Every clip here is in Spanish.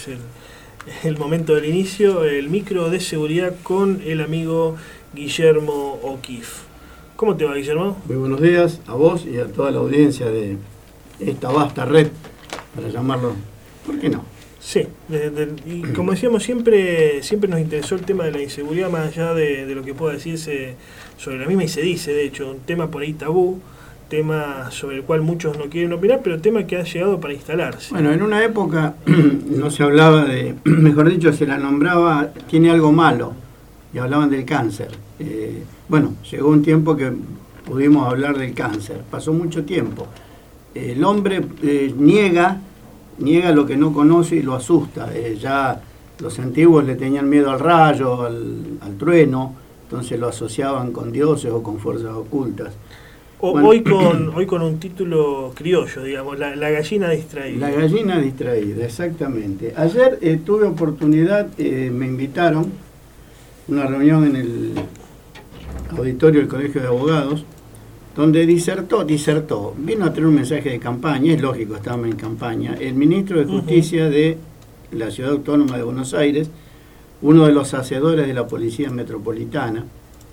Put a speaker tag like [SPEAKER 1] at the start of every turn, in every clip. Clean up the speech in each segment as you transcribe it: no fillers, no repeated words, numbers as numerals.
[SPEAKER 1] El momento del inicio, el micro de seguridad con el amigo Guillermo O'Keefe. ¿Cómo te va, Guillermo?
[SPEAKER 2] Muy buenos días a vos y a toda la audiencia de esta vasta red, para llamarlo, ¿por qué no?
[SPEAKER 1] Sí, y como decíamos, siempre nos interesó el tema de la inseguridad, más allá de lo que pueda decirse sobre la misma, y se dice, de hecho, un tema por ahí tabú, tema sobre el cual muchos no quieren opinar, pero tema que ha llegado para instalarse.
[SPEAKER 2] Bueno, en una época no se hablaba de, mejor dicho, se la nombraba, tiene algo malo, y hablaban del cáncer. Bueno, llegó un tiempo que pudimos hablar del cáncer, pasó mucho tiempo. El hombre niega lo que no conoce y lo asusta. Ya los antiguos le tenían miedo al rayo, al trueno, entonces lo asociaban con dioses o con fuerzas ocultas.
[SPEAKER 1] Bueno, hoy con un título criollo, digamos, la gallina distraída.
[SPEAKER 2] La gallina distraída, exactamente. Ayer tuve oportunidad, me invitaron a una reunión en el auditorio del Colegio de Abogados, donde disertó, vino a tener un mensaje de campaña, es lógico, estábamos en campaña, el ministro de Justicia de la Ciudad Autónoma de Buenos Aires, uno de los hacedores de la Policía Metropolitana.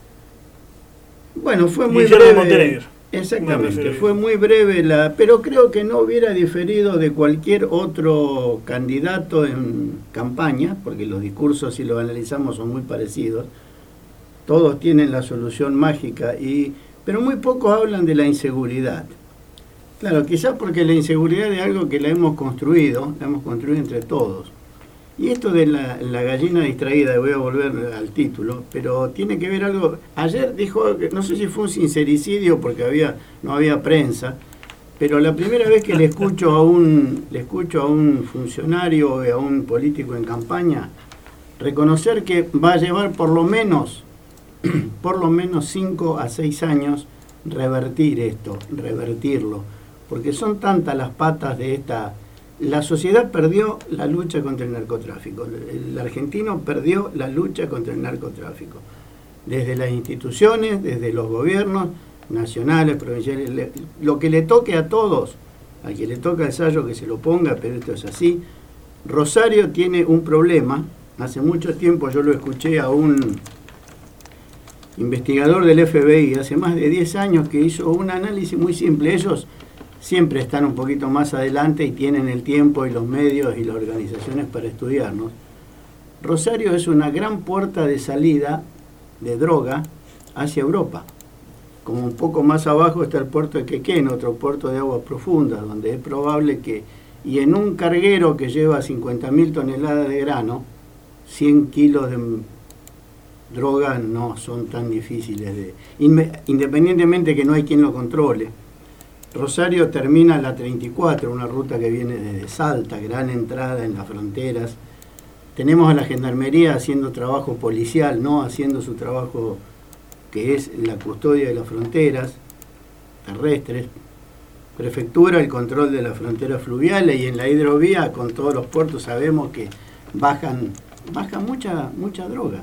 [SPEAKER 2] Bueno, fue muy breve. Exactamente, fue muy breve, pero creo que no hubiera diferido de cualquier otro candidato en campaña, porque los discursos, si los analizamos, son muy parecidos. Todos tienen la solución mágica, pero muy pocos hablan de la inseguridad. Claro, quizás porque la inseguridad es algo que la hemos construido entre todos. Y esto de la gallina distraída, voy a volver al título, pero tiene que ver algo. Ayer dijo, no sé si fue un sincericidio porque no había prensa, pero la primera vez que le escucho a un funcionario o a un político en campaña reconocer que va a llevar por lo menos 5 a 6 años revertirlo, porque son tantas las patas de esta. La sociedad perdió la lucha contra el narcotráfico, el argentino perdió la lucha contra el narcotráfico, desde las instituciones, desde los gobiernos nacionales, provinciales, lo que le toque a todos, al que le toca el sayo que se lo ponga, pero esto es así. Rosario tiene un problema, hace mucho tiempo yo lo escuché a un investigador del FBI, hace más de 10 años, que hizo un análisis muy simple. Ellos siempre están un poquito más adelante y tienen el tiempo y los medios y las organizaciones para estudiarnos. Rosario es una gran puerta de salida de droga hacia Europa. Como un poco más abajo está el puerto de Quequén, otro puerto de aguas profundas, donde es probable que, y en un carguero que lleva 50.000 toneladas de grano, 100 kilos de droga no son tan difíciles independientemente que no hay quien lo controle. Rosario termina la 34, una ruta que viene desde Salta, gran entrada en las fronteras. Tenemos a la Gendarmería haciendo trabajo policial, no haciendo su trabajo que es la custodia de las fronteras terrestres. Prefectura, el control de las fronteras fluviales, y en la hidrovía, con todos los puertos, sabemos que bajan mucha droga.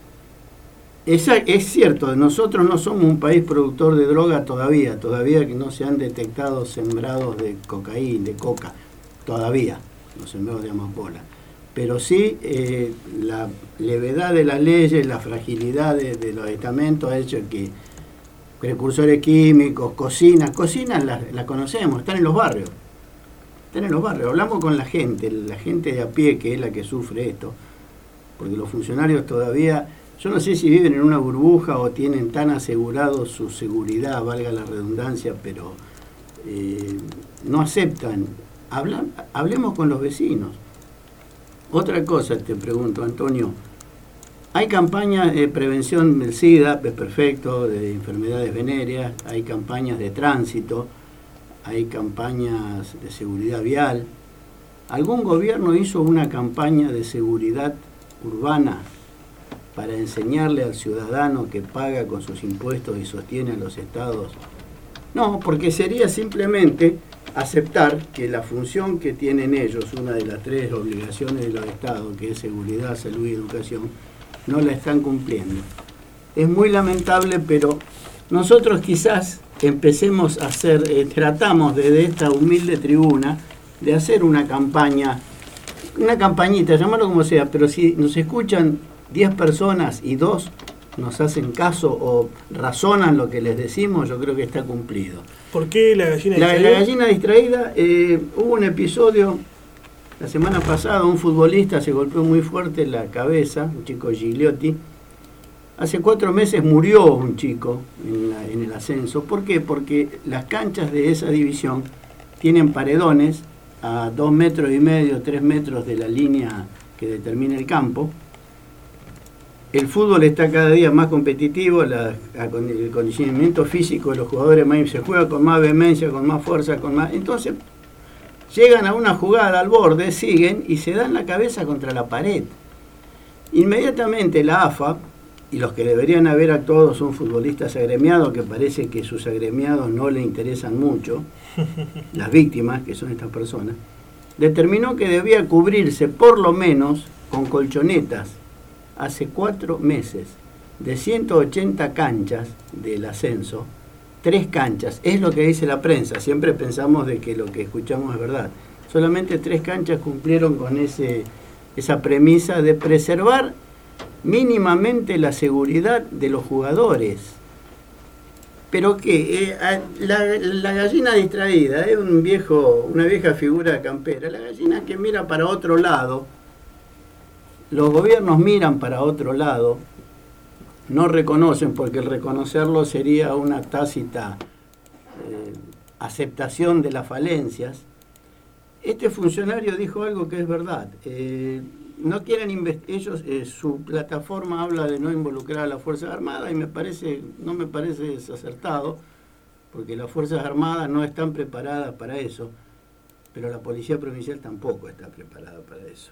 [SPEAKER 2] Es cierto, nosotros no somos un país productor de droga todavía que no se han detectado sembrados de cocaína, de coca, todavía, los sembrados de amapola. Pero sí, la levedad de las leyes, la fragilidad de los estamentos ha hecho que precursores químicos, cocinas las conocemos, están en los barrios. Hablamos con la gente de a pie, que es la que sufre esto, porque los funcionarios todavía, yo no sé si viven en una burbuja o tienen tan asegurado su seguridad, valga la redundancia, pero no aceptan. Hablemos con los vecinos. Otra cosa te pregunto, Antonio. Hay campañas de prevención del SIDA, es perfecto, de enfermedades venéreas, hay campañas de tránsito, hay campañas de seguridad vial. ¿Algún gobierno hizo una campaña de seguridad urbana para enseñarle al ciudadano que paga con sus impuestos y sostiene a los estados? No, porque sería simplemente aceptar que la función que tienen ellos, una de las 3 obligaciones de los estados, que es seguridad, salud y educación, no la están cumpliendo. Es muy lamentable, pero nosotros quizás empecemos a hacer, tratamos desde esta humilde tribuna de hacer una campaña una campañita, llamarlo como sea, pero si nos escuchan 10 personas y 2 nos hacen caso o razonan lo que les decimos, yo creo que está cumplido.
[SPEAKER 1] ¿Por qué la gallina
[SPEAKER 2] distraída? La gallina distraída, hubo un episodio la semana pasada, un futbolista se golpeó muy fuerte en la cabeza, un chico Gigliotti. Hace 4 meses murió un chico en el ascenso. ¿Por qué? Porque las canchas de esa división tienen paredones a 2,5 metros, 3 metros de la línea que determina el campo. El fútbol está cada día más competitivo, el condicionamiento físico de los jugadores se juega con más vehemencia, con más fuerza, con más... Entonces, llegan a una jugada al borde, siguen y se dan la cabeza contra la pared. Inmediatamente la AFA, y los que deberían haber actuado son futbolistas agremiados, que parece que sus agremiados no le interesan mucho, las víctimas, que son estas personas, determinó que debía cubrirse por lo menos con colchonetas. Hace 4 meses, de 180 canchas del ascenso, 3 canchas, es lo que dice la prensa, siempre pensamos de que lo que escuchamos es verdad. Solamente 3 canchas cumplieron con esa premisa de preservar mínimamente la seguridad de los jugadores. Pero que la gallina distraída es una vieja figura campera, la gallina que mira para otro lado. Los gobiernos miran para otro lado, no reconocen, porque el reconocerlo sería una tácita aceptación de las falencias. Este funcionario dijo algo que es verdad. No quieren ellos, su plataforma habla de no involucrar a las Fuerzas Armadas y no me parece desacertado, porque las Fuerzas Armadas no están preparadas para eso, pero la Policía Provincial tampoco está preparada para eso.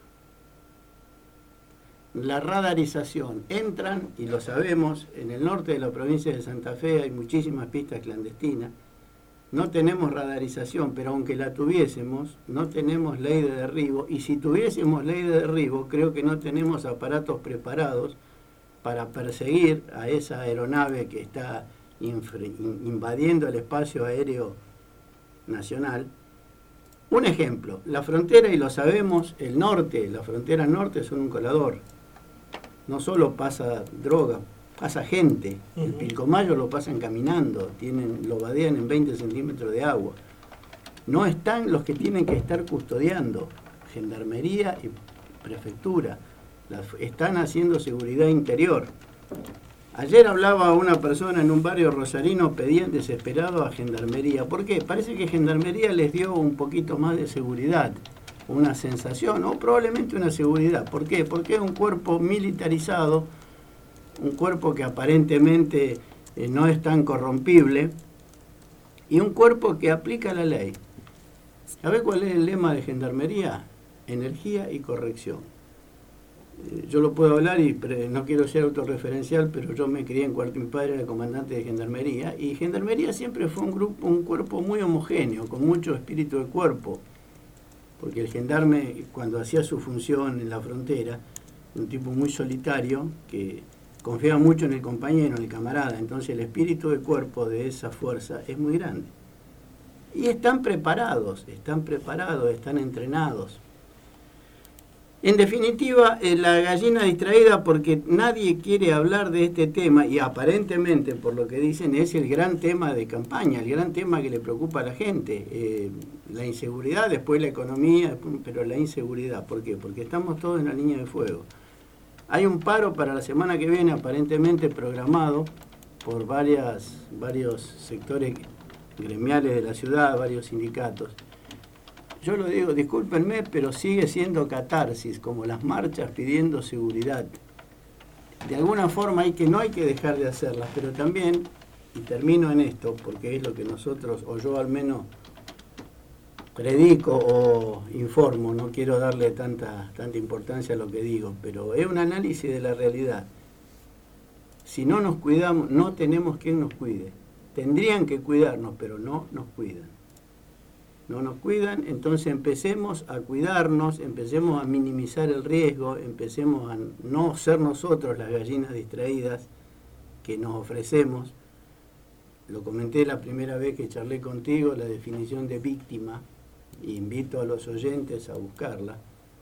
[SPEAKER 2] La radarización, entran, y lo sabemos, en el norte de la provincia de Santa Fe hay muchísimas pistas clandestinas, no tenemos radarización, pero aunque la tuviésemos, no tenemos ley de derribo, y si tuviésemos ley de derribo, creo que no tenemos aparatos preparados para perseguir a esa aeronave que está invadiendo el espacio aéreo nacional. Un ejemplo, la frontera, y lo sabemos, la frontera norte son un colador. No solo pasa droga, pasa gente. El Pilcomayo lo pasan caminando, lo vadean en 20 centímetros de agua. No están los que tienen que estar custodiando, Gendarmería y Prefectura. Están haciendo seguridad interior. Ayer hablaba una persona en un barrio rosarino, pedían desesperado a Gendarmería. ¿Por qué? Parece que Gendarmería les dio un poquito más de seguridad, una sensación, o probablemente una seguridad. ¿Por qué? Porque es un cuerpo militarizado, un cuerpo que aparentemente no es tan corrompible, y un cuerpo que aplica la ley. ¿Sabe cuál es el lema de Gendarmería? Energía y corrección. Yo lo puedo hablar y no quiero ser autorreferencial, pero yo me crié en Cuarto, mi padre era comandante de Gendarmería, y Gendarmería siempre fue un cuerpo muy homogéneo, con mucho espíritu de cuerpo, porque el gendarme, cuando hacía su función en la frontera, un tipo muy solitario, que confiaba mucho en el compañero, en el camarada, entonces el espíritu de cuerpo de esa fuerza es muy grande. Y están preparados, están entrenados. En definitiva, la gallina distraída, porque nadie quiere hablar de este tema, y aparentemente, por lo que dicen, es el gran tema de campaña, el gran tema que le preocupa a la gente. La inseguridad, después la economía, pero la inseguridad. ¿Por qué? Porque estamos todos en la línea de fuego. Hay un paro para la semana que viene, aparentemente programado por varios sectores gremiales de la ciudad, varios sindicatos. Yo lo digo, discúlpenme, pero sigue siendo catarsis, como las marchas pidiendo seguridad. De alguna forma no hay que dejar de hacerlas, pero también, y termino en esto, porque es lo que nosotros, o yo al menos, predico o informo, no quiero darle tanta importancia a lo que digo, pero es un análisis de la realidad. Si no nos cuidamos, no tenemos quien nos cuide. Tendrían que cuidarnos, pero no nos cuidan. No nos cuidan, entonces empecemos a cuidarnos, empecemos a minimizar el riesgo, empecemos a no ser nosotros las gallinas distraídas que nos ofrecemos. Lo comenté la primera vez que charlé contigo, la definición de víctima, e invito a los oyentes a buscarla.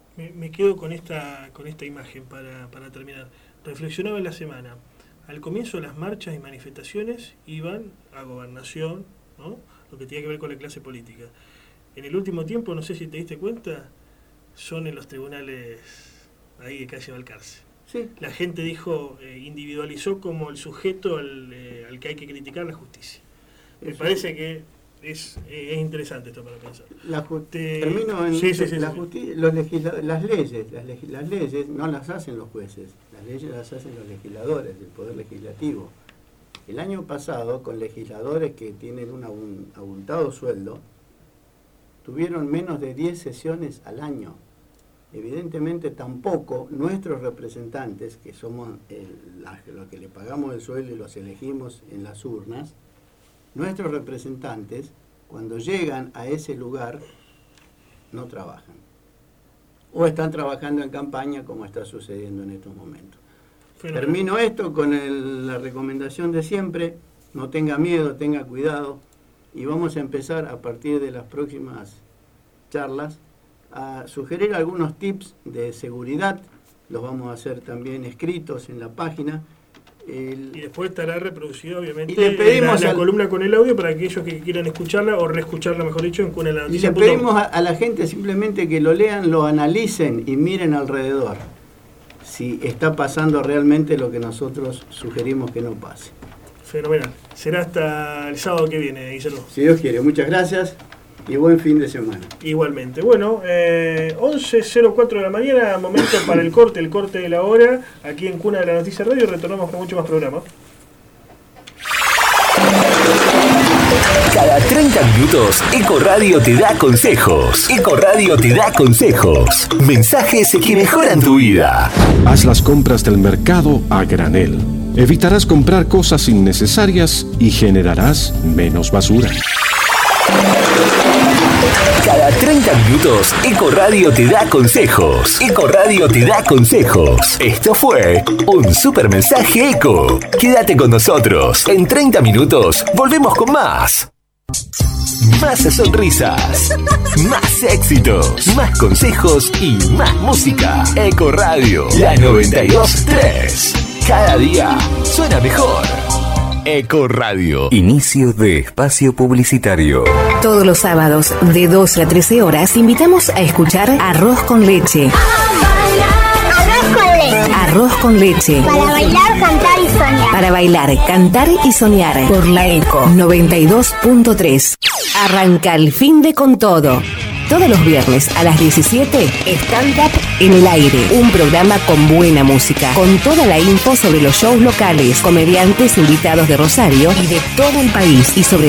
[SPEAKER 1] Me quedo con esta imagen para terminar. Reflexionaba en la semana. Al comienzo de las marchas y manifestaciones iban a gobernación, ¿no? Lo que tenía que ver con la clase política. En el último tiempo, no sé si te diste cuenta, son en los tribunales ahí de calle Balcarce.
[SPEAKER 2] Sí.
[SPEAKER 1] La gente dijo, individualizó como el sujeto al que hay que criticar la justicia. Me parece que es interesante esto para pensar.
[SPEAKER 2] Termino en las leyes no las hacen los jueces, las leyes las hacen los legisladores del Poder Legislativo. El año pasado, con legisladores que tienen un abultado sueldo, tuvieron menos de 10 sesiones al año. Evidentemente tampoco nuestros representantes, que somos los que le pagamos el sueldo y los elegimos en las urnas, nuestros representantes, cuando llegan a ese lugar, no trabajan. O están trabajando en campaña, como está sucediendo en estos momentos. Termino esto con la recomendación de siempre: no tenga miedo, tenga cuidado, y vamos a empezar a partir de las próximas charlas a sugerir algunos tips de seguridad. Los vamos a hacer también escritos en la página.
[SPEAKER 1] Y después estará reproducido, obviamente,
[SPEAKER 2] y le pedimos
[SPEAKER 1] la columna con el audio para aquellos que quieran escucharla o reescucharla, mejor dicho, en Cuna de la Noticia.
[SPEAKER 2] Y le pedimos a la gente simplemente que lo lean, lo analicen y miren alrededor si está pasando realmente lo que nosotros sugerimos que no pase.
[SPEAKER 1] Fenomenal. Será hasta el sábado que viene, Guillermo.
[SPEAKER 2] Si Dios quiere. Muchas gracias y buen fin de semana.
[SPEAKER 1] Igualmente. Bueno, 11:04 de la mañana, momento para el corte de la hora, aquí en Cuna de la Noticia Radio. Retornamos con mucho más programa.
[SPEAKER 3] Cada 30 minutos, Ecoradio te da consejos. Ecoradio te da consejos. Mensajes que mejoran tu vida.
[SPEAKER 4] Haz las compras del mercado a granel. Evitarás comprar cosas innecesarias y generarás menos basura.
[SPEAKER 3] Cada 30 minutos, Ecoradio te da consejos. Ecoradio te da consejos. Esto fue un super mensaje Eco. Quédate con nosotros. En 30 minutos volvemos con más. Más sonrisas, más éxitos, más consejos y más música. Ecoradio, la 92.3. Cada día suena mejor. Ecoradio. Inicio de espacio publicitario.
[SPEAKER 5] Todos los sábados de 12 a 13 horas invitamos a escuchar Arroz con Leche. Arroz con Leche.
[SPEAKER 6] Para bailar, cantar y soñar.
[SPEAKER 5] Para bailar, cantar y soñar. Por la Eco 92.3. Arranca el fin de con todo. Todos los viernes a las 17, Stand Up en el Aire. Un programa con buena música, con toda la info sobre los shows locales, comediantes invitados de Rosario y de todo el país y sobre